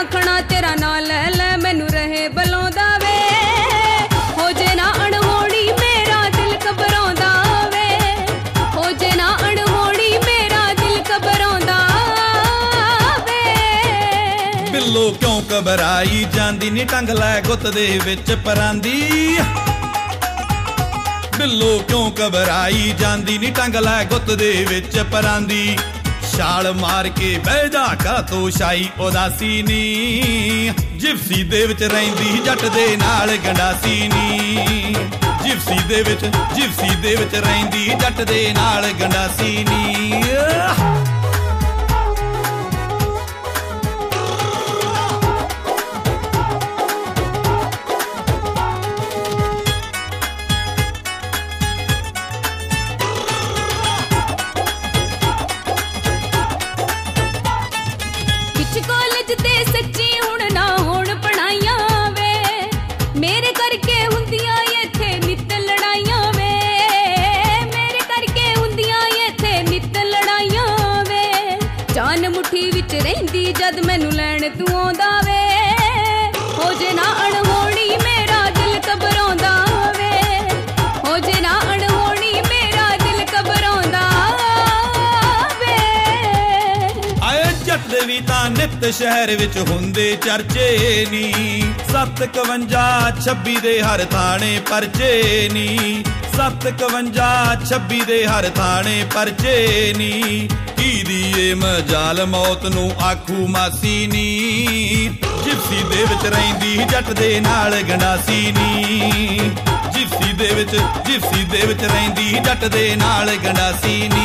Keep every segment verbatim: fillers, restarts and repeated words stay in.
आखना तेरा ना ले ले मैनू रहे बलाउंदा वे हो जे ना अणहोणी मेरा दिल घबराउंदा वे हो जे ना अणहोणी मेरा दिल घबराउंदा वे बिल्लो क्यों घबराई जांदी नी टंग लै गुत्त दे विच परांदी बिल्लो क्यों घबराई जांदी नी टंग लै गुत्त दे विच परांदी छाल मार के बह जा का तो शाई उदासी नी जिप्सी दे विच रहिंदी जट दे नाल गंडासी नी जिप्सी दे विच जिप्सी दे विच रहिंदी जट दे नाल गंडासी नी कॉलेज ते सच्ची हुण ना होण पढ़ाइयां वे मेरे करके हुंदियां इत्थे नित लड़ाइयां वे मेरे करके हुंदियां इत्थे नित लड़ाइयां वे जान मुट्ठी विच रहिंदी जद मैनू लैण तू आउंदा वे हो जे ना अणहोणी मेरा दिल घबराउंदा वे हो जे ना अणहोणी मेरा दिल घबराउंदा वे आए जट दे वी तां नित शहर विच हुंदे चर्चे नी सत्त कवंजा छब्बी दे हर थाणे परचे नी सत्त कवंजा छब्बी दे हर थाणे परचे नी की दिए मजाल मौत नू आखू मासी नी जिप्सी दे विच रहिंदी जट दे नाल गंडासी नी जिप्सी दे विच जिप्सी दे विच रहिंदी जट दे नाल गंडासी नी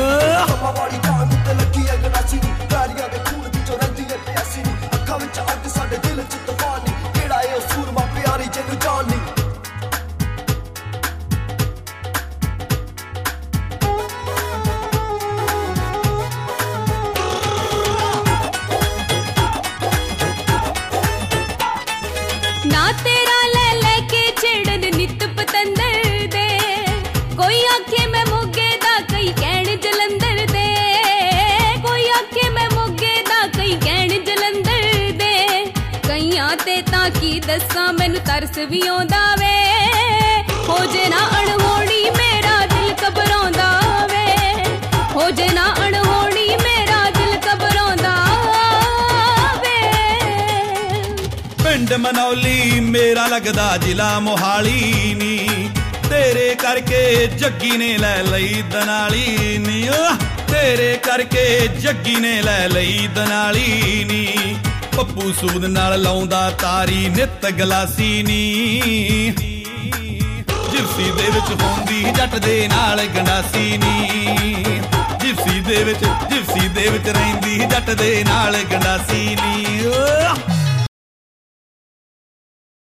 ना तेरा ले लेके छेड़न नित पतंदर दे कोई आखे मैं मोगे दा कई कहण जलंधर दे कोई आखे मैं मोगे दा कई कहण जलंधर दे कईयां ते तां की दस्सां मैनू तरस भी आउंदा वे हो जे ना अणहोणी मेरा दिल घबराउंदा वे हो जे ना अणहोणी मेरा दिल घबराउंदा पिंड मनौली मेरा लगदा जिला मोहाली नी तेरे करके जग्गी ने लै लई दनाली नी तेरे करके जग्गी ने लै लई दनाली नी पप्पू सूद नाल लाउंदा तारी नित गलासी नी जिप्सी दे विच होंदी जट दे नाल गंडासी नी जिप्सी दे विच जिप्सी दे विच रहिंदी जट दे नाल गंडासी नी